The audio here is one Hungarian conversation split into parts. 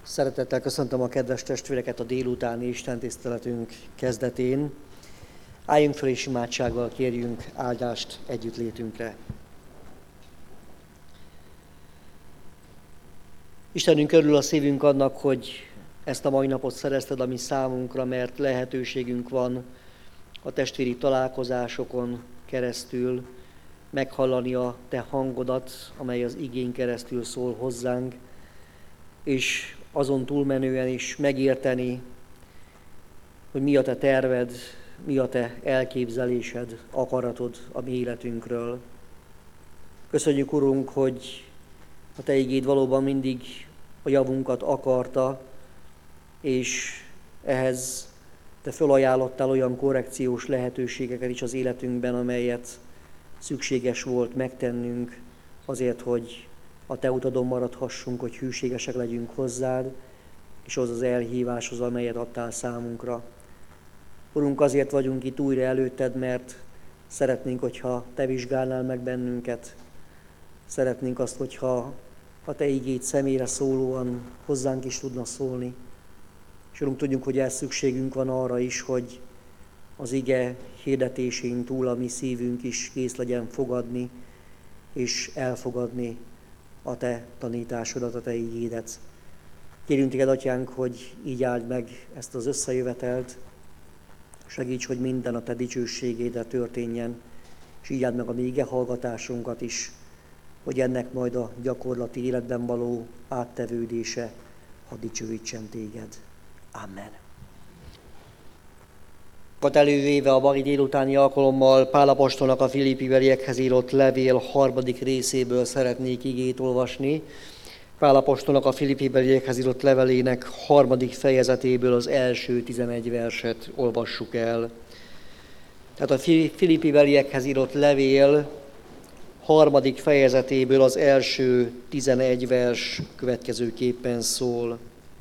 Szeretettel köszöntöm a kedves testvéreket a délutáni istentiszteletünk kezdetén. Álljunk fel és imádsággal kérjünk áldást együttlétünkre. Istenünk, örül a szívünk annak, hogy ezt a mai napot szerezted a mi számunkra, mert lehetőségünk van a testvéri találkozásokon keresztül meghallani a Te hangodat, amely az igén keresztül szól hozzánk, és azon túlmenően is megérteni, hogy mi a Te terved, mi a Te elképzelésed, akaratod a mi életünkről. Köszönjük, Urunk, hogy a Te igéd valóban mindig a javunkat akarta, és ehhez Te felajánlottál olyan korrekciós lehetőségeket is az életünkben, amelyet szükséges volt megtennünk azért, hogy a Te utadon maradhassunk, hogy hűségesek legyünk hozzád, és az az elhíváshoz, amelyet adtál számunkra. Urunk, azért vagyunk itt újra előtted, mert szeretnénk, hogyha Te vizsgálnál meg bennünket. Szeretnénk azt, hogyha a Te igéd személyre szólóan hozzánk is tudna szólni. És Urunk, tudjuk, hogy ez szükségünk van arra is, hogy az ige hirdetésén túl a mi szívünk is kész legyen fogadni és elfogadni a Te tanításodat, a Te igédet. Kérünk Téged, Atyánk, hogy így áld meg ezt az összejövetelt, segíts, hogy minden a Te dicsőségédre történjen, és így áld meg a mi ige hallgatásunkat is, hogy ennek majd a gyakorlati életben való áttevődése, ha dicsőítsen Téged. Amen. Elővéve a mai délutáni alkalommal Pál apostolnak a Filippibeliekhez írott levél 3. részéből szeretnék igét olvasni. Pál apostolnak a Filippibeliekhez írott levelének 3. fejezetéből az első 11 verset olvassuk el. Tehát a Filippibeliekhez írott levél 3. fejezetéből az első 11 vers következőképpen szól.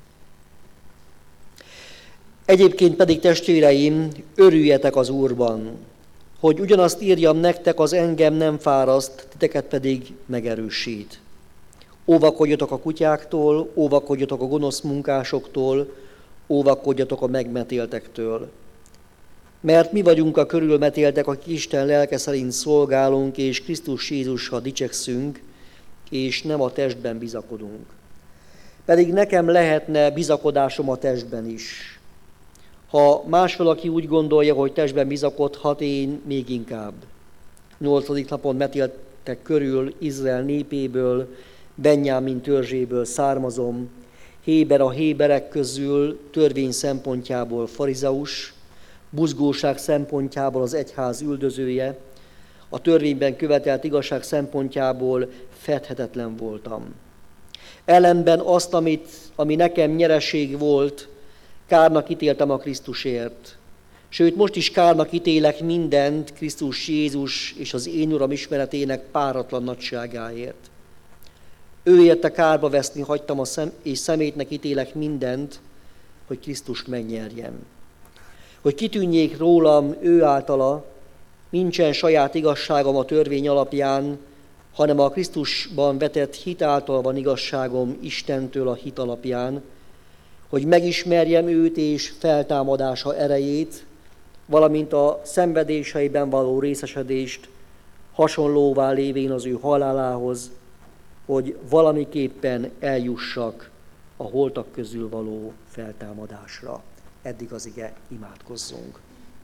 Egyébként pedig, testvéreim, örüljetek az Úrban, hogy ugyanazt írjam nektek, az engem nem fáraszt, titeket pedig megerősít. Óvakodjatok a kutyáktól, óvakodjatok a gonosz munkásoktól, óvakodjatok a megmetéltektől. Mert mi vagyunk a körülmetéltek, akik Isten lelke szerint szolgálunk, és Krisztus Jézussal dicsekszünk, és nem a testben bizakodunk. Pedig nekem lehetne bizakodásom a testben is. Ha más valaki úgy gondolja, hogy testben bizakodhat, én még inkább. 8. napon metéltek körül Izrael népéből, Benjámin törzséből származom, Héber a héberek közül, törvény szempontjából farizeus, buzgóság szempontjából az egyház üldözője, a törvényben követelt igazság szempontjából fedhetetlen voltam. Ellenben azt, ami nekem nyereség volt, kárnak ítéltem a Krisztusért. Sőt, most is kárnak ítélek mindent Krisztus Jézus és az én Uram ismeretének páratlan nagyságáért. Ő érte kárba veszni hagytam és szemétnek ítélek mindent, hogy Krisztust megnyerjem. Hogy kitűnjék rólam ő általa, nincsen saját igazságom a törvény alapján, hanem a Krisztusban vetett hit által van igazságom Istentől a hit alapján, hogy megismerjem őt és feltámadása erejét, valamint a szenvedéseiben való részesedést, hasonlóvá lévén az ő halálához, hogy valamiképpen eljussak a holtak közül való feltámadásra. Eddig az ige, imádkozzunk.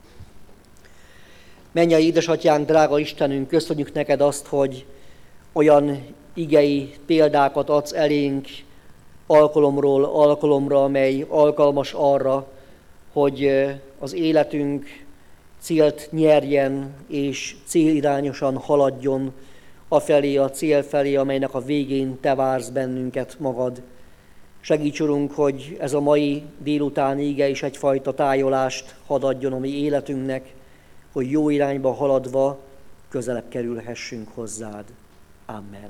Mennyei édesatyánk, drága Istenünk, köszönjük neked azt, hogy olyan igei példákat adsz elénk alkalomról alkalomra, amely alkalmas arra, hogy az életünk célt nyerjen és célirányosan haladjon afelé a cél felé, amelynek a végén te vársz bennünket magad. Segíts, Urunk, hogy ez a mai délutáni ige is egyfajta tájolást hadd adjon a mi életünknek, hogy jó irányba haladva közelebb kerülhessünk hozzád. Amen.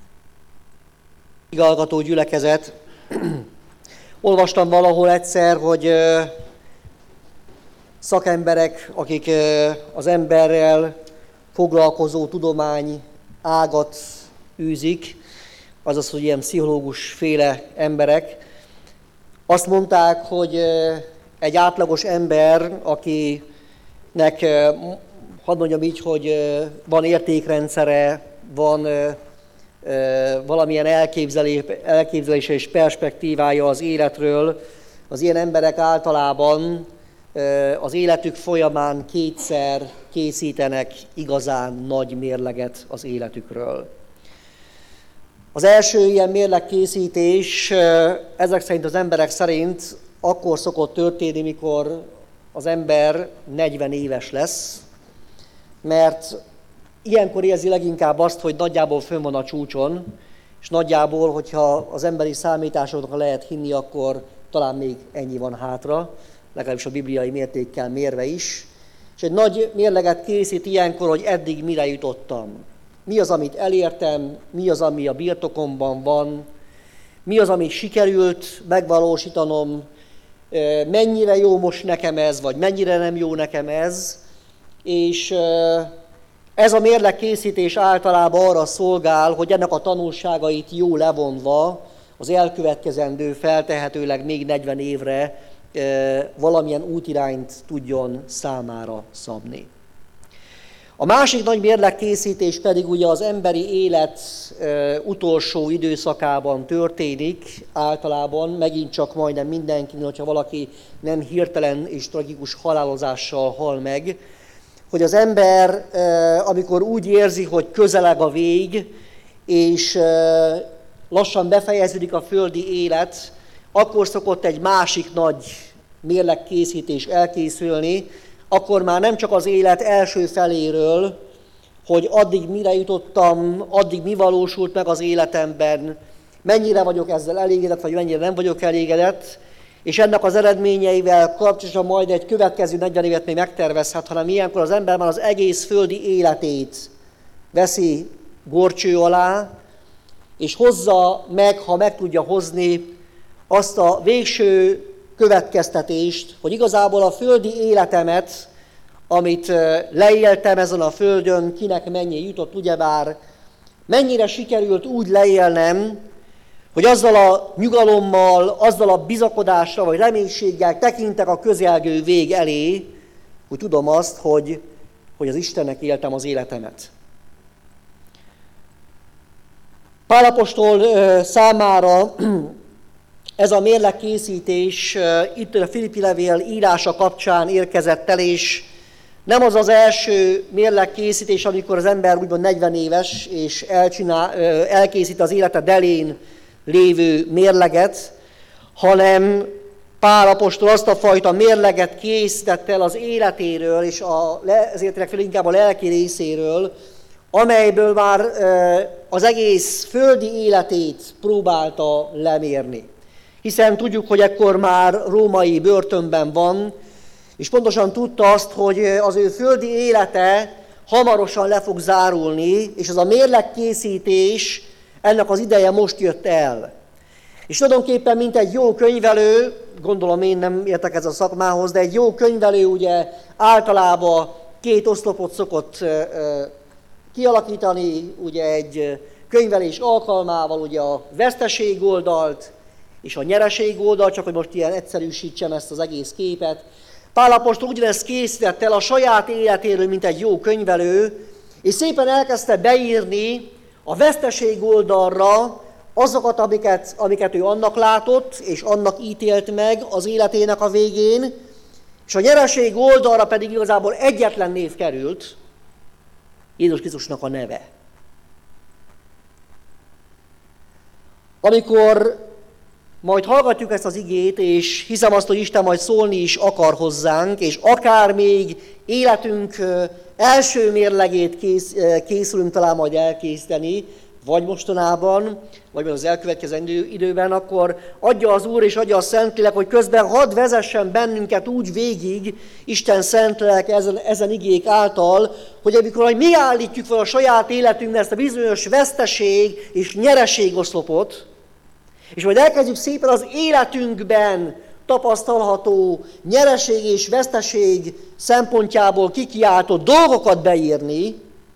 Igazgató gyülekezet, olvastam valahol egyszer, hogy szakemberek, akik az emberrel foglalkozó tudomány ágat űzik, azaz, hogy ilyen pszichológus féle emberek, Azt mondták, hogy egy átlagos ember, akinek, hadd mondjam így, hogy van értékrendszere, van valamilyen elképzelése és perspektívája az életről, az ilyen emberek általában az életük folyamán kétszer készítenek igazán nagy mérleget az életükről. Az első ilyen mérlegkészítés ezek szerint az emberek szerint akkor szokott történni, mikor az ember 40 éves lesz, mert ilyenkor érzi leginkább azt, hogy nagyjából fönn van a csúcson, és nagyjából, hogyha az emberi számításoknak lehet hinni, akkor talán még ennyi van hátra, legalábbis a bibliai mértékkel mérve is. És egy nagy mérleget készít ilyenkor, hogy eddig mire jutottam. Mi az, amit elértem, mi az, ami a birtokomban van, mi az, amit sikerült megvalósítanom, mennyire jó most nekem ez, vagy mennyire nem jó nekem ez. És ez a mérlegkészítés általában arra szolgál, hogy ennek a tanulságait jó levonva az elkövetkezendő feltehetőleg még 40 évre valamilyen útirányt tudjon számára szabni. A másik nagy mérlegkészítés pedig ugye az emberi élet utolsó időszakában történik, általában megint csak majdnem mindenkinél, hogyha valaki nem hirtelen és tragikus halálozással hal meg, hogy az ember, amikor úgy érzi, hogy közeleg a vég, és lassan befejeződik a földi élet, akkor szokott egy másik nagy mérlegkészítés elkészülni, akkor már nem csak az élet első feléről, hogy addig mire jutottam, addig mi valósult meg az életemben, mennyire vagyok ezzel elégedett, vagy mennyire nem vagyok elégedett, és ennek az eredményeivel kapcsolatban majd egy következő 40 évet még megtervezhet, hanem ilyenkor az ember már az egész földi életét veszi górcső alá, és hozza meg, ha meg tudja hozni, azt a végső következtetést, hogy igazából a földi életemet, amit leéltem ezen a földön, kinek mennyi jutott, ugyebár mennyire sikerült úgy leélnem, hogy azzal a nyugalommal, azzal a bizakodással vagy reménységgel tekintek a közelgő vég elé, hogy tudom azt, hogy az Istennek éltem az életemet. Pál apostol számára ez a mérlegkészítés itt a Filippi levél írása kapcsán érkezett el, és nem az az első mérlegkészítés, amikor az ember úgymond 40 éves, és elkészít az élete elén lévő mérleget, hanem Pál apostol azt a fajta mérleget készítette el az életéről, és ezért inkább a lelki részéről, amelyből már az egész földi életét próbálta lemérni. Hiszen tudjuk, hogy ekkor már római börtönben van, és pontosan tudta azt, hogy az ő földi élete hamarosan le fog zárulni, és az a mérlegkészítés, ennek az ideje most jött el. És tulajdonképpen, mint egy jó könyvelő, gondolom én nem értek ez a szakmához, de egy jó könyvelő ugye általában 2 oszlopot szokott kialakítani, ugye egy könyvelés alkalmával ugye a veszteség oldalt és a nyereség oldalt, csak hogy most ilyen egyszerűsítsem ezt az egész képet. Pál apostol ugyanezt készítette el a saját életéről, mint egy jó könyvelő, és szépen elkezdte beírni a veszteség oldalra azokat, amiket ő annak látott, és annak ítélt meg az életének a végén, és a nyereség oldalra pedig igazából egyetlen név került, Jézus Krisztusnak a neve. Amikor majd hallgatjuk ezt az igét, és hiszem azt, hogy Isten majd szólni is akar hozzánk, és akár még életünk első mérlegét készülünk talán majd elkészíteni, vagy mostanában, vagy az elkövetkezendő időben, akkor adja az Úr és adja a Szentlélek, hogy közben hadd vezessen bennünket úgy végig Isten Szentlélek ezen igék által, hogy amikor mi állítjuk fel a saját életünkben ezt a bizonyos veszteség és nyereségoszlopot, és majd elkezdjük szépen az életünkben tapasztalható nyereség és veszteség szempontjából kikiáltott dolgokat beírni,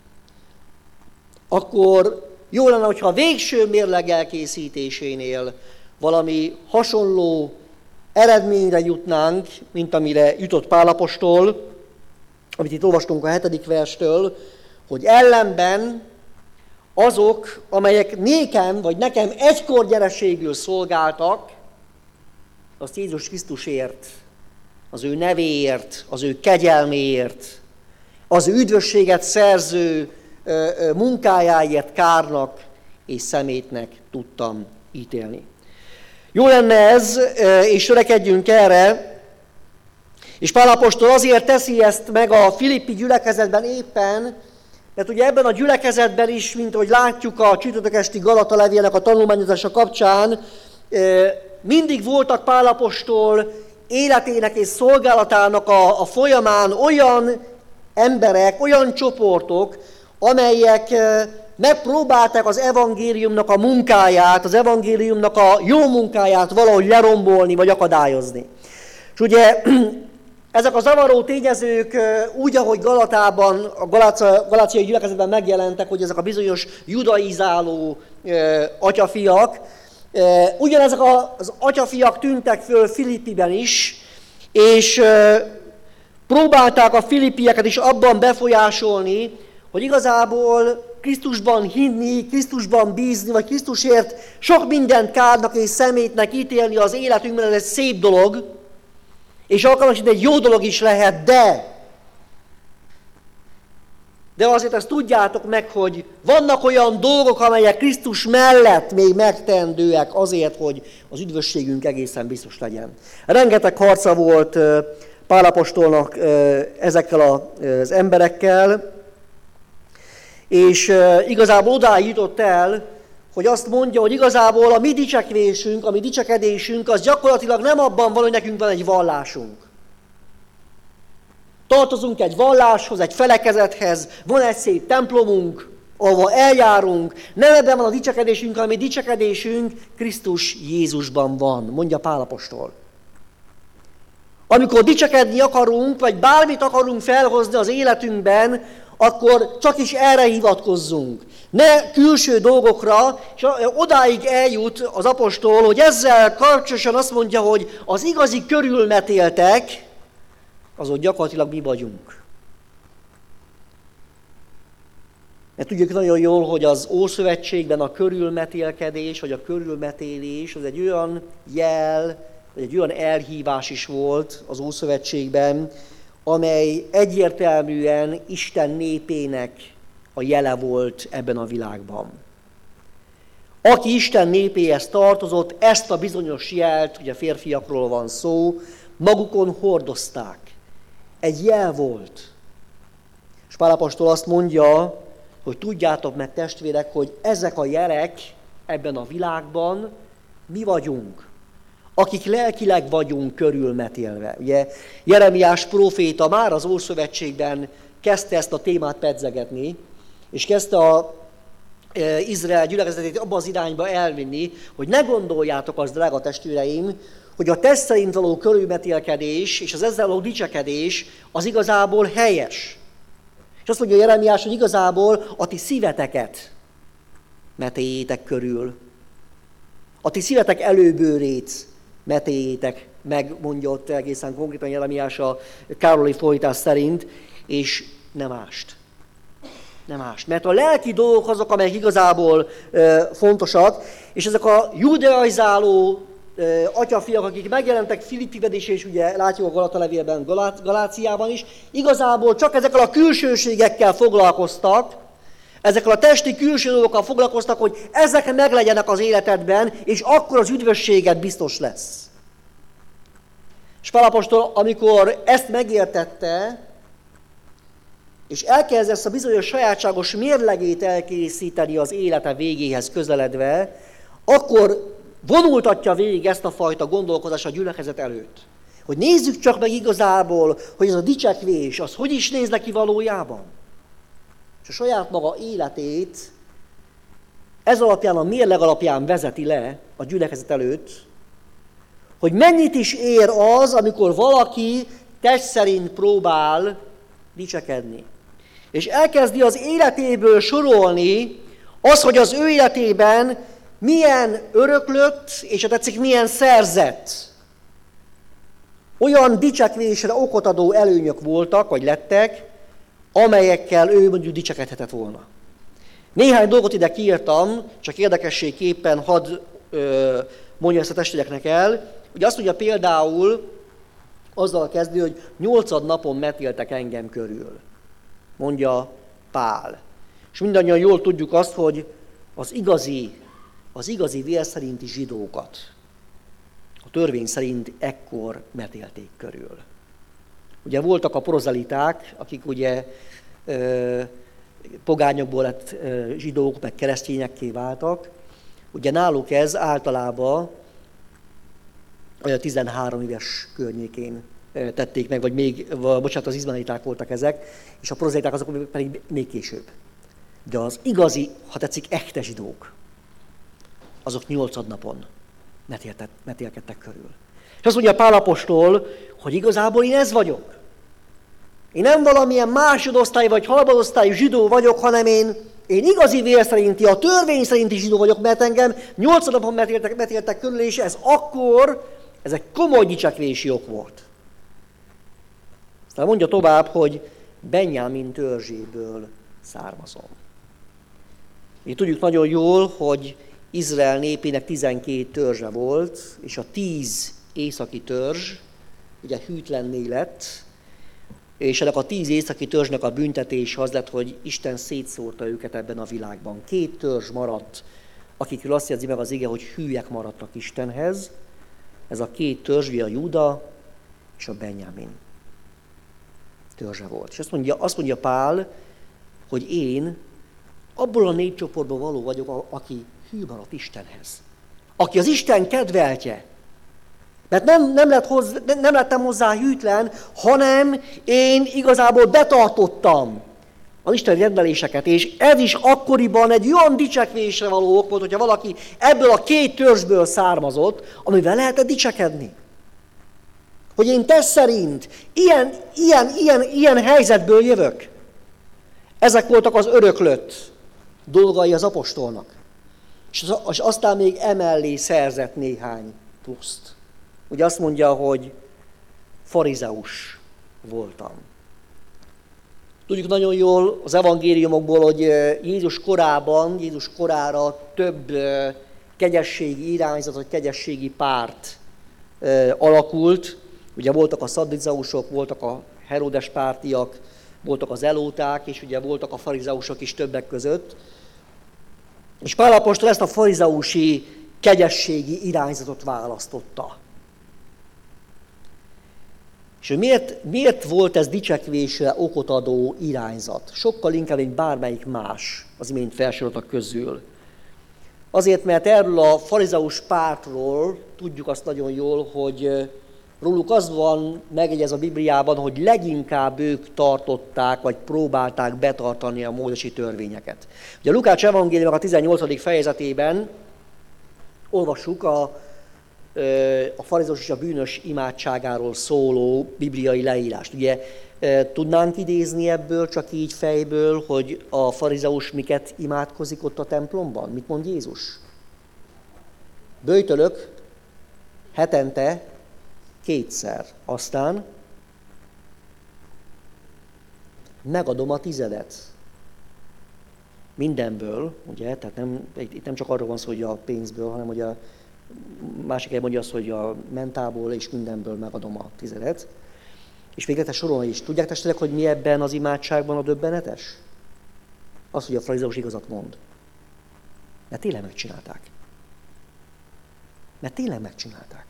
akkor jó lenne, hogyha a végső mérleg elkészítésénél valami hasonló eredményre jutnánk, mint amire jutott Pál apostol, amit itt olvastunk a 7. verstől, hogy ellenben azok, amelyek nékem vagy nekem egykor gyereségül szolgáltak, azt Jézus Krisztusért, az ő nevéért, az ő kegyelméért, az ő üdvösséget szerző munkájáért kárnak és szemétnek tudtam ítélni. Jó lenne ez, és törekedjünk erre, és Pál apostol azért teszi ezt meg a filippi gyülekezetben éppen, mert ugye ebben a gyülekezetben is, mint ahogy látjuk a csütörtök esti Galata levélnek a tanulmányozása kapcsán, mindig voltak Pál apostol életének és szolgálatának a folyamán olyan emberek, olyan csoportok, amelyek megpróbálták az evangéliumnak a munkáját, az evangéliumnak a jó munkáját valahogy lerombolni vagy akadályozni. És ugye ezek a zavaró tényezők úgy, ahogy Galatában, a galáciai gyülekezetben megjelentek, hogy ezek a bizonyos judaizáló atyafiak, ugyanezek az atyafiak tűntek föl Filippiben is, és próbálták a filippieket is abban befolyásolni, hogy igazából Krisztusban hinni, Krisztusban bízni, vagy Krisztusért sok mindent kárnak és szemétnek ítélni az életünkben, ez egy szép dolog, és alkalmasint egy jó dolog is lehet, de azért ezt tudjátok meg, hogy vannak olyan dolgok, amelyek Krisztus mellett még megteendőek azért, hogy az üdvösségünk egészen biztos legyen. Rengeteg harca volt Pál apostolnak ezekkel az emberekkel, és igazából odáig jutott el, hogy azt mondja, hogy igazából a mi dicsekvésünk, a mi dicsekedésünk, az gyakorlatilag nem abban van, hogy nekünk van egy vallásunk. Tartozunk egy valláshoz, egy felekezethez, van egy szép templomunk, ahova eljárunk. Nem ebben van a dicsekedésünk, hanem a dicsekedésünk Krisztus Jézusban van, mondja Pál apostol. Amikor dicsekedni akarunk, vagy bármit akarunk felhozni az életünkben, akkor csak is erre hivatkozzunk. Ne külső dolgokra, és odáig eljut az apostol, hogy ezzel kapcsolatosan azt mondja, hogy az igazi körülmetéltek, azok gyakorlatilag mi vagyunk. Mert tudjuk nagyon jól, hogy az Ószövetségben a körülmetélkedés, vagy a körülmetélés, az egy olyan jel, vagy egy olyan elhívás is volt az Ószövetségben, amely egyértelműen Isten népének a jele volt ebben a világban. Aki Isten népéhez tartozott, ezt a bizonyos jelt, ugye férfiakról van szó, magukon hordozták. Egy jel volt. És Pál apostol azt mondja, hogy tudjátok meg, testvérek, hogy ezek a jelek ebben a világban mi vagyunk, akik lelkileg vagyunk körülmetélve. Ugye Jeremiás próféta már az Ószövetségben kezdte ezt a témát pedzegetni, és kezdte az Izrael gyülekezetét abba az irányba elvinni, hogy ne gondoljátok azt, drága testvéreim, hogy a test szerint való körülmetélkedés és az ezzel való dicsekedés az igazából helyes. És azt mondja Jeremiás, hogy igazából a ti szíveteket metéljétek körül. A ti szívetek előbőrét metéljétek meg, mondja ott egészen konkrétan Jeremiás a károlyi fordítás szerint, és nem mást. Nem mást. Mert a lelki dolgok azok, amelyek igazából fontosak, és ezek a judaizáló atyafiak, akik megjelentek Filippiben is, és ugye látjuk a Galata levélben, Galáciában is, igazából csak ezekkel a külsőségekkel foglalkoztak, ezekkel a testi külső dolgokkal foglalkoztak, hogy ezek meglegyenek az életedben, és akkor az üdvösséged biztos lesz. És Pál apostol, amikor ezt megértette, és elkezd ezt a bizonyos sajátságos mérlegét elkészíteni az élete végéhez közeledve, akkor vonultatja végig ezt a fajta gondolkodást a gyülekezet előtt. Hogy nézzük csak meg igazából, hogy ez a dicsekvés, az hogy is néz neki valójában. És a saját maga életét ez alapján, a mérleg alapján vezeti le a gyülekezet előtt, hogy mennyit is ér az, amikor valaki test szerint próbál dicsekedni. És elkezdi az életéből sorolni az, hogy az ő életében milyen öröklött, és ha tetszik, milyen szerzett. olyan dicsekvésre okot adó előnyök voltak, vagy lettek, amelyekkel ő mondjuk dicsekedhetett volna. Néhány dolgot ide kiírtam, csak érdekességképpen hadd mondja ezt a testvéreknek el. Ugye azt mondja például, azzal kezdő, hogy 8. napon metéltek engem körül, mondja Pál. És mindannyian jól tudjuk azt, hogy az igazi vér szerinti zsidókat a törvény szerint ekkor metélték körül. Ugye voltak a prozeliták, akik ugye pogányokból lett zsidók, meg keresztényekké váltak. Ugye náluk ez általában olyan 13 éves környékén tették meg, vagy még, az izraeliták voltak ezek, és a prozeliták azok pedig még később. De az igazi, ha tetszik, echte zsidók, azok 8. napon metélkedtek körül. És azt mondja Pál apostol, hogy igazából én ez vagyok. Én nem valamilyen másodosztály vagy harmadosztályú zsidó vagyok, hanem én igazi vér szerinti, a törvény szerinti zsidó vagyok, mert engem 8 napon metéltek körül, és ez egy komoly dicsekvési ok volt. Aztán mondja tovább, hogy Benjámin törzséből származom. Mi tudjuk nagyon jól, hogy Izrael népének 12 törzse volt, és a 10 északi törzs ugye hűtlenné lett, és ennek a 10 északi törzsnek a büntetése az lett, hogy Isten szétszórta őket ebben a világban. 2 törzs maradt, akikről azt jegyzi meg az ige, hogy hűek maradtak Istenhez. Ez a 2 törzs, a Júda és a Benjamin törzse volt. És azt mondja Pál, hogy én abból a népcsoportból való vagyok, aki hű maradt Istenhez. Aki az Isten kedveltje. Mert nem lettem hozzá hűtlen, hanem én igazából betartottam az Isten rendeléseket. És ez is akkoriban egy olyan dicsekvésre való ok volt, hogyha valaki ebből a 2 törzsből származott, amivel lehetett dicsekedni. Hogy én test szerint ilyen helyzetből jövök. Ezek voltak az öröklött dolgai az apostolnak. És aztán még emellé szerzett néhány pluszt. Ugye azt mondja, hogy farizeus voltam. Tudjuk nagyon jól az evangéliumokból, hogy Jézus korára több kegyességi irányzat, vagy kegyességi párt alakult. Ugye voltak a szadduceusok, voltak a Heródes pártiak, voltak az elóták, és ugye voltak a farizeusok is többek között. És Pál apostol ezt a farizeusi kegyességi irányzatot választotta. És miért volt ez dicsekvésre okot adó irányzat? Sokkal inkább, mint bármelyik más az imént felsoroltak közül. Azért, mert erről a farizeus pártról tudjuk azt nagyon jól, hogy róluk az van megjegyez a Bibliában, hogy leginkább ők tartották, vagy próbálták betartani a mózesi törvényeket. Ugye a Lukács evangélium a 18. fejezetében olvassuk a farizeus és a bűnös imádságáról szóló bibliai leírást. Ugye tudnánk idézni ebből csak így fejből, hogy a farizeus miket imádkozik ott a templomban? Mit mond Jézus? Böjtölök hetente 2-szer, aztán megadom a 10. mindenből, ugye, tehát itt nem csak arról van szó, hogy a pénzből, hanem hogy a másik helyen mondja azt, hogy a mentából és mindenből megadom a 10. És még lehet sorolni is. Tudják testvérek, hogy mi ebben az imádságban a döbbenetes? Az, hogy a farizeus igazat mond. Mert tényleg megcsinálták.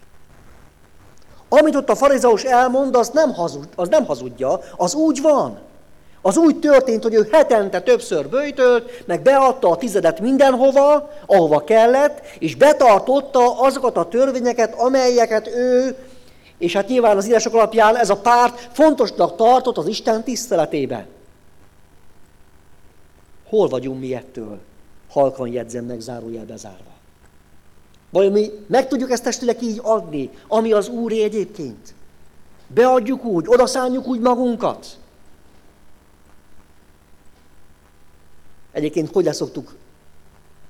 Amit ott a farizeus elmond, az nem hazudja, az úgy van. Az úgy történt, hogy ő hetente többször böjtölt, meg beadta a 10. mindenhova, ahova kellett, és betartotta azokat a törvényeket, amelyeket ő, és hát nyilván az írások alapján ez a párt fontosnak tartott az Isten tiszteletében. Hol vagyunk mi ettől? Halkan jegyzem meg, zárójelbe zárva. Vajon mi meg tudjuk ezt testvérek így adni, ami az Úré egyébként? Beadjuk úgy, odaszánjuk úgy magunkat? Egyébként hogy szoktuk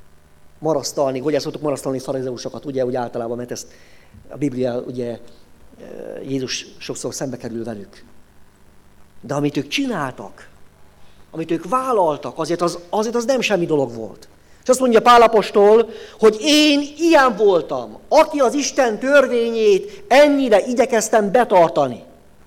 marasztalni farizeusokat, ugye úgy általában, mert ezt a Biblia ugye Jézus sokszor szembe kerül velük. De amit ők csináltak, amit ők vállaltak, azért az nem semmi dolog volt. És azt mondja Pál apostol, hogy én ilyen voltam, aki az Isten törvényét ennyire igyekeztem betartani.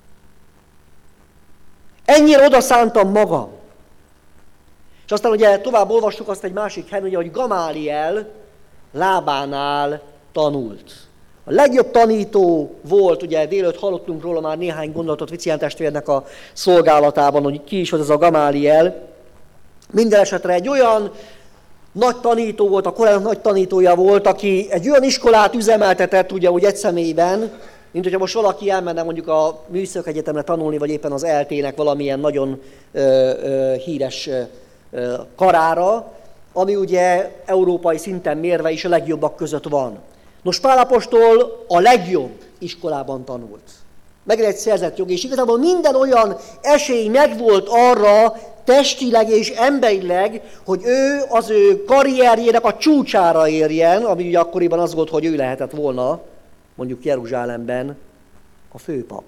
Ennyire odaszántam magam. És aztán ugye tovább olvastuk azt egy másik helyen, ugye, hogy Gamáliel lábánál tanult. A legjobb tanító volt, ugye délőtt hallottunk róla már néhány gondolatot Vicián testvérnek a szolgálatában, hogy ki is volt ez a Gamáliel. Minden esetre egy olyan nagy tanító volt, a korán nagy tanítója volt, aki egy olyan iskolát üzemeltetett, ugye úgy egy személyben, mint hogyha most valaki elmenne mondjuk a Műszaki Egyetemre tanulni, vagy éppen az ELTE-nek valamilyen nagyon híres karára, ami ugye európai szinten mérve is a legjobbak között van. Nos, Pál apostol a legjobb iskolában tanult. Meg egy szerzett jog, és igazából minden olyan esély megvolt arra, testileg és emberileg, hogy ő az ő karrierjének a csúcsára érjen, ami ugye akkoriban az volt, hogy ő lehetett volna, mondjuk Jeruzsálemben, a főpap.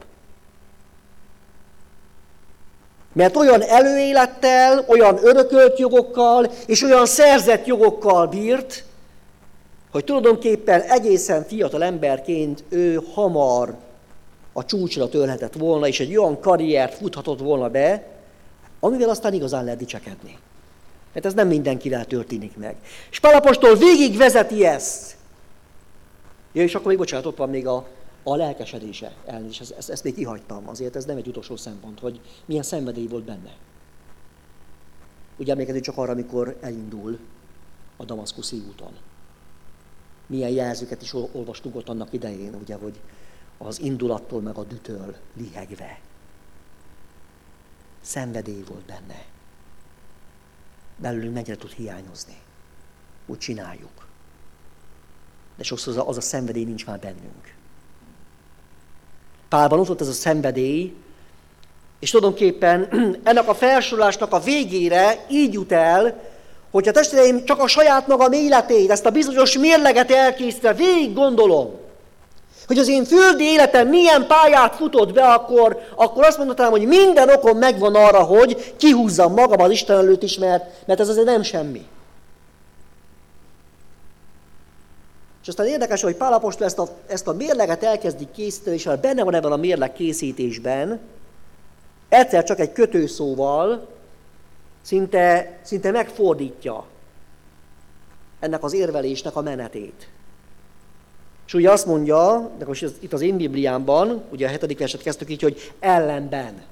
Mert olyan előélettel, olyan örökölt jogokkal és olyan szerzett jogokkal bírt, hogy tulajdonképpen egészen fiatal emberként ő hamar a csúcsra törhetett volna, és egy olyan karriert futhatott volna be, amivel aztán igazán lehet dicsekedni. Mert ez nem mindenkivel történik meg. És Pál apostol végig vezeti ezt. Ja, és akkor még bocsánat, ott van még a lelkesedése. Elnézést, ezt még kihagytam, azért ez nem egy utolsó szempont, hogy milyen szenvedély volt benne. Ugye emlékezünk csak arra, amikor elindul a damaszkuszi úton. Milyen jelzőket is olvastunk ott annak idején, ugye, hogy az indulattól meg a dühtől lihegve. Szenvedély volt benne. Belőlünk mennyire tud hiányozni. Úgy csináljuk. De sokszor az a szenvedély nincs már bennünk. Pálban ott volt ez a szenvedély, és tulajdonképpen ennek a felsorolásnak a végére így jut el, hogyha testvéreim csak a saját magam életét, ezt a bizonyos mérleget elkészítve végig gondolom, hogy az én földi életem milyen pályát futott be, akkor azt mondhatnám, hogy minden okom megvan arra, hogy kihúzzam magam az Isten előtt is, mert ez azért nem semmi. És aztán érdekes, hogy Pál apostol ezt a mérleget elkezdi készíteni, és benne van ebben a mérleg készítésben, egyszer csak egy kötőszóval szinte megfordítja ennek az érvelésnek a menetét. És ugye azt mondja, de most itt az én Bibliámban, ugye a 7. verset kezdtük így, hogy ellenben.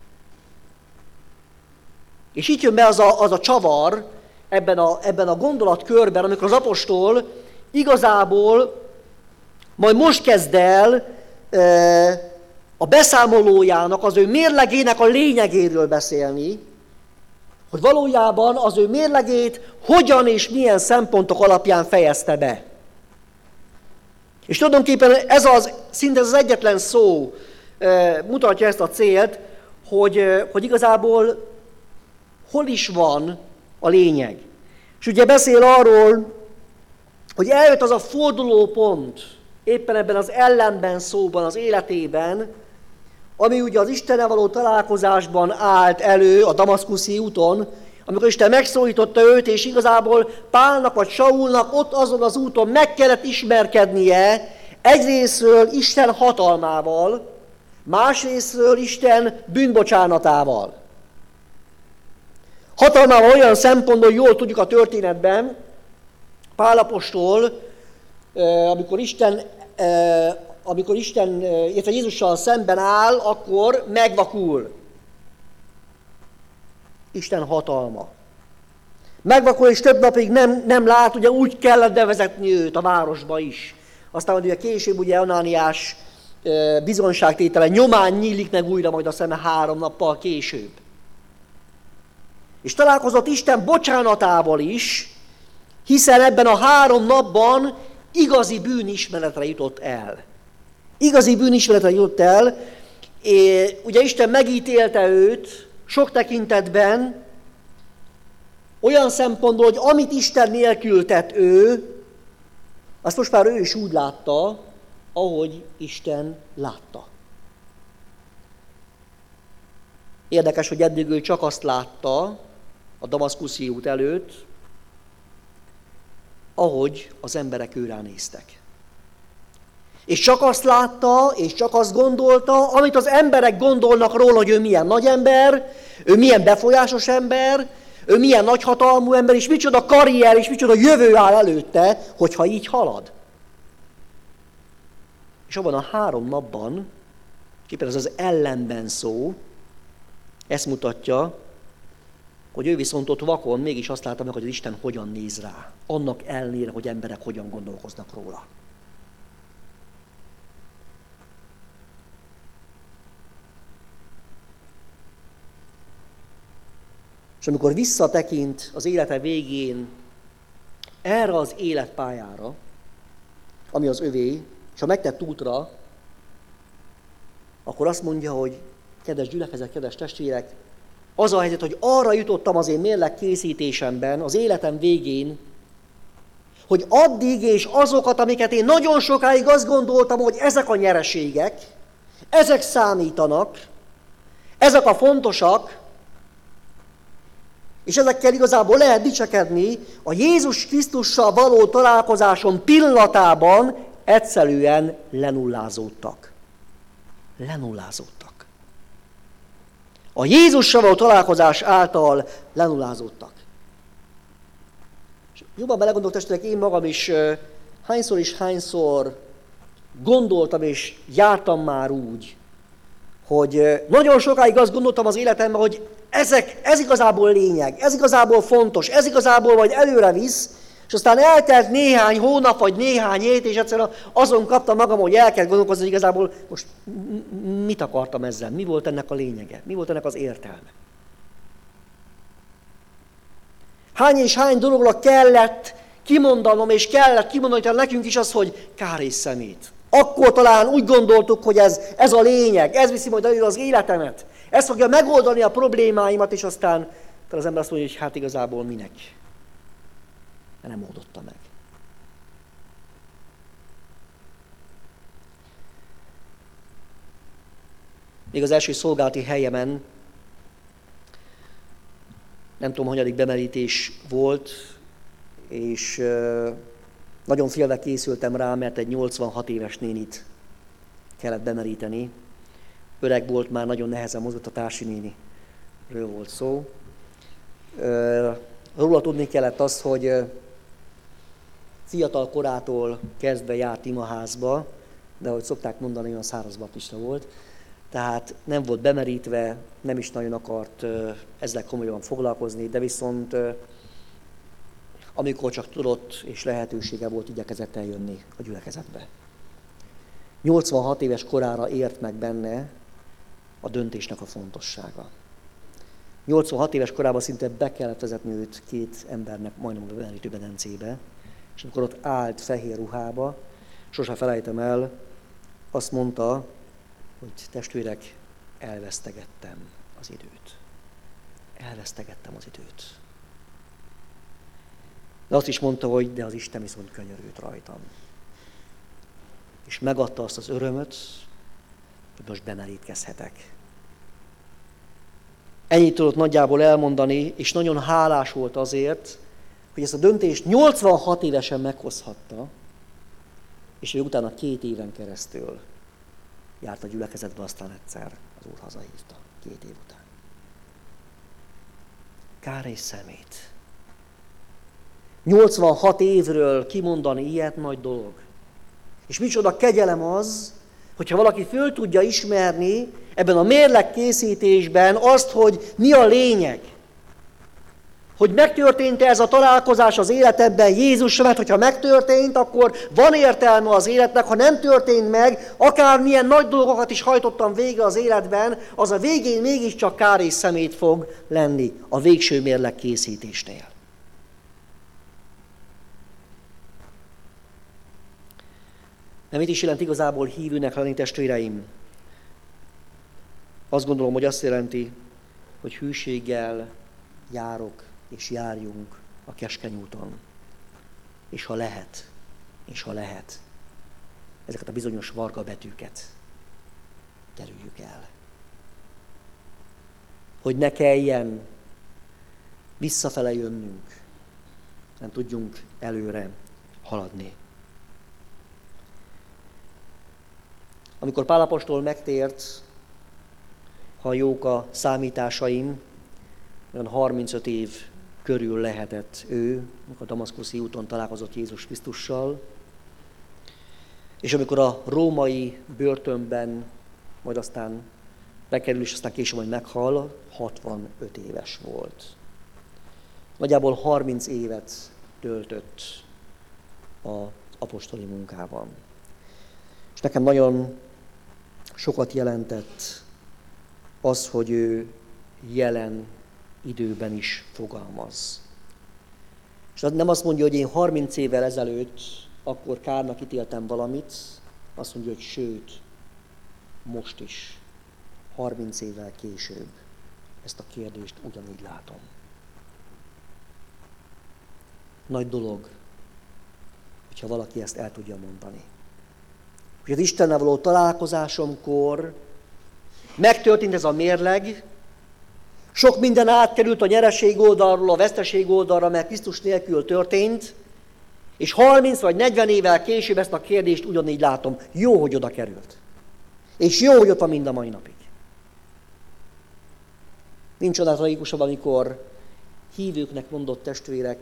És itt jön be az a csavar ebben a gondolatkörben, amikor az apostol igazából majd most kezd el a beszámolójának, az ő mérlegének a lényegéről beszélni, hogy valójában az ő mérlegét hogyan és milyen szempontok alapján fejezte be. És tulajdonképpen szinte ez az egyetlen szó mutatja ezt a célt, hogy igazából hol is van a lényeg. És ugye beszél arról, hogy eljött az a fordulópont éppen ebben az ellenben szóban az életében, ami ugye az Istennel való találkozásban állt elő a damaszkuszi úton, amikor Isten megszólította őt, és igazából Pálnak vagy Saulnak ott azon az úton meg kellett ismerkednie egyrészről Isten hatalmával, másrészről Isten bűnbocsánatával. Hatalmával olyan szempontból jól tudjuk a történetben, Pál apostol, amikor Isten, illetve Jézussal szemben áll, akkor megvakul. Isten hatalma. Megvakul, és több napig nem lát, ugye úgy kellett bevezetni őt a városba is. Aztán ugye később ugye Anániás bizonságtétele nyomán nyílik meg újra majd a szeme 3 nappal később. És találkozott Isten bocsánatával is, hiszen ebben a 3 napban igazi bűnismeretre jutott el. Igazi bűnismeretre jutott el, ugye Isten megítélte őt sok tekintetben, olyan szempontból, hogy amit Isten nélkül tett ő, azt most már ő is úgy látta, ahogy Isten látta. Érdekes, hogy eddig ő csak azt látta a damaszkuszi út előtt, ahogy az emberek őrá néztek. És csak azt látta, és csak azt gondolta, amit az emberek gondolnak róla, hogy ő milyen nagy ember, ő milyen befolyásos ember, ő milyen nagyhatalmú ember, és micsoda karrier, és micsoda jövő áll előtte, hogyha így halad. És abban a 3 napban, képen ez az ellenben szó, ezt mutatja, hogy ő viszont ott vakon mégis azt látta meg, hogy az Isten hogyan néz rá. Annak ellenére, hogy emberek hogyan gondolkoznak róla. És amikor visszatekint az élete végén erre az életpályára, ami az övé, és a megtett útra, akkor azt mondja, hogy kedves gyülekezet, kedves testvérek, az a helyzet, hogy arra jutottam az én mérleg készítésemben, az életem végén, hogy addig és azokat, amiket én nagyon sokáig azt gondoltam, hogy ezek a nyereségek, ezek számítanak, ezek a fontosak, és ezekkel igazából lehet dicsekedni, a Jézus Krisztussal való találkozáson pillanatában egyszerűen lenullázódtak. Lenullázódtak. A Jézussal való találkozás által lenullázódtak. És jobban belegondolok, testvérek, én magam is hányszor gondoltam és jártam már úgy, hogy nagyon sokáig azt gondoltam az életemben, hogy ez igazából lényeg, ez igazából fontos, ez igazából majd előre visz, és aztán eltelt néhány hónap, vagy néhány hét, és egyszerűen azon kaptam magam, hogy el kell gondolkozni, hogy igazából most mit akartam ezzel, mi volt ennek a lényege, mi volt ennek az értelme. Hány és hány dologra kellett kimondanom, és kellett kimondani, hogy nekünk is az, hogy kár és szemét. Akkor talán úgy gondoltuk, hogy ez a lényeg, ez viszi majd elő az életemet, ez fogja megoldani a problémáimat, és aztán az ember azt mondja, hogy hát igazából minek. Mert nem oldotta meg. Még az első szolgálati helyemen, nem tudom, hanyadik bemerítés volt, és nagyon félve készültem rá, mert egy 86 éves nénit kellett bemeríteni. Öreg volt, már nagyon nehezen mozgott, a társi néniről volt szó. Róla tudni kellett az, hogy fiatal korától kezdve járt imaházba, de ahogy szokták mondani, olyan száraz baptista volt. Tehát nem volt bemerítve, nem is nagyon akart ezzel komolyan foglalkozni, de viszont amikor csak tudott és lehetősége volt, igyekezett eljönni a gyülekezetbe. 86 éves korára ért meg benne a döntésnek a fontossága. 86 éves korában szinte be kellett vezetni őt 2 embernek majdnem a bemerítő medencébe, és amikor ott állt fehér ruhába, sose felejtem el, azt mondta, hogy testvérek, elvesztegettem az időt. Elvesztegettem az időt. De azt is mondta, hogy de az Isten viszont könyörült rajtam. És megadta azt az örömöt, hogy most bemerítkezhetek. Ennyit tudott nagyjából elmondani, és nagyon hálás volt azért, hogy ezt a döntést 86 évesen meghozhatta, és ő utána 2 éven keresztül járt a gyülekezetbe, aztán egyszer az Úr hazahívta, 2 év után. Kár és szemét. 86 évről kimondani ilyet nagy dolog. És micsoda kegyelem az, hogyha valaki föl tudja ismerni ebben a mérlegkészítésben azt, hogy mi a lényeg. Hogy megtörtént ez a találkozás az életedben Jézussal, mert hogyha megtörtént, akkor van értelme az életnek, ha nem történt meg, akármilyen nagy dolgokat is hajtottam végre az életben, az a végén mégiscsak kár és szemét fog lenni a végső mérlegkészítésnél. De mit is jelent igazából hívőnek lenni, testvéreim? Azt gondolom, hogy azt jelenti, hogy hűséggel járok és járjunk a keskeny úton. És ha lehet, ezeket a bizonyos varga betűket kerüljük el. Hogy ne kelljen visszafele jönnünk, nem tudjunk előre haladni. Amikor Pál apostol megtért, ha jók a számításaim, olyan 35 év körül lehetett ő, amikor a damaszkuszi úton találkozott Jézus Krisztussal, és amikor a római börtönben, majd aztán bekerül, és aztán később majd meghal, 65 éves volt. Nagyjából 30 évet töltött az apostoli munkában. És nekem nagyon sokat jelentett az, hogy ő jelen időben is fogalmaz. És nem azt mondja, hogy én 30 évvel ezelőtt akkor kárnak ítéltem valamit, azt mondja, hogy sőt, most is, 30 évvel később ezt a kérdést ugyanígy látom. Nagy dolog, hogyha valaki ezt el tudja mondani. Hogy az Istennel való találkozásomkor megtörtént ez a mérleg, sok minden átkerült a nyereség oldalról a veszteség oldalra, mert Krisztus nélkül történt, és 30 vagy 40 évvel később ezt a kérdést ugyanígy látom. Jó, hogy oda került. És jó, hogy ott van mind a mai napig. Nincs annál tragikusabb, amikor hívőknek mondott testvérek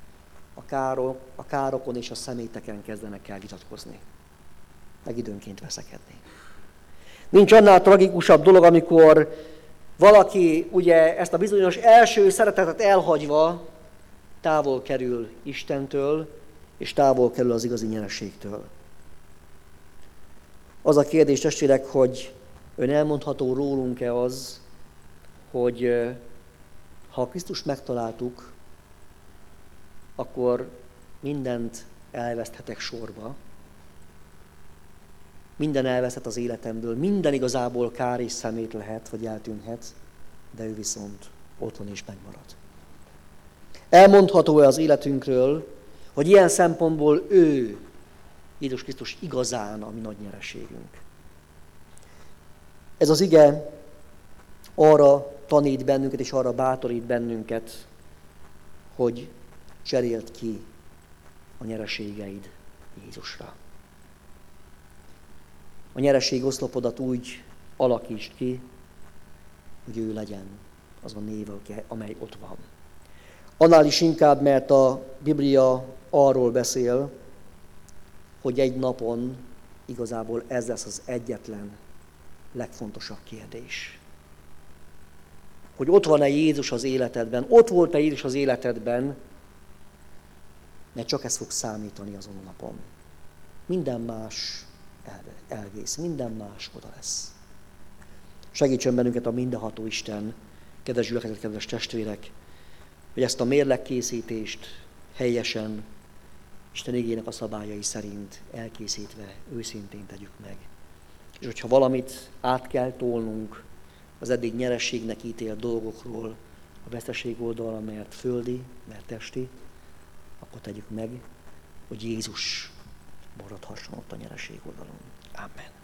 a károkon és a szeméteken kezdenek el vitatkozni. Meg időnként veszekedni. Nincs annál tragikusabb dolog, amikor valaki ugye ezt a bizonyos első szeretetet elhagyva távol kerül Istentől, és távol kerül az igazi nyerességtől. Az a kérdés, testvérek, hogy ön elmondható rólunk-e az, hogy ha Krisztust megtaláltuk, akkor mindent elveszthetek sorba, minden elveszett az életemből, minden igazából kár és szemét lehet, vagy eltűnhet, de ő viszont ott van és megmarad. Elmondható-e az életünkről, hogy ilyen szempontból ő, Jézus Krisztus igazán a mi nagy nyereségünk? Ez az ige arra tanít bennünket, és arra bátorít bennünket, hogy cseréld ki a nyereségeid Jézusra. A nyereségoszlopodat úgy alakítsd ki, hogy ő legyen az a név, amely ott van. Annál is inkább, mert a Biblia arról beszél, hogy egy napon igazából ez lesz az egyetlen legfontosabb kérdés. Hogy ott van-e Jézus az életedben, ott volt-e Jézus az életedben, mert csak ez fog számítani azon a napon. Minden más elvész, minden más oda lesz. Segítsen bennünket a mindenható Isten, kedves gyülekezet, kedves testvérek, hogy ezt a mérlegkészítést helyesen, Isten igének a szabályai szerint elkészítve, őszintén tegyük meg. És hogyha valamit át kell tolnunk az eddig nyerességnek ítélt dolgokról, a veszteség oldalra, mert földi, mert testi, akkor tegyük meg, hogy Jézus maradhasson ott a nyereség oldalon. Amen.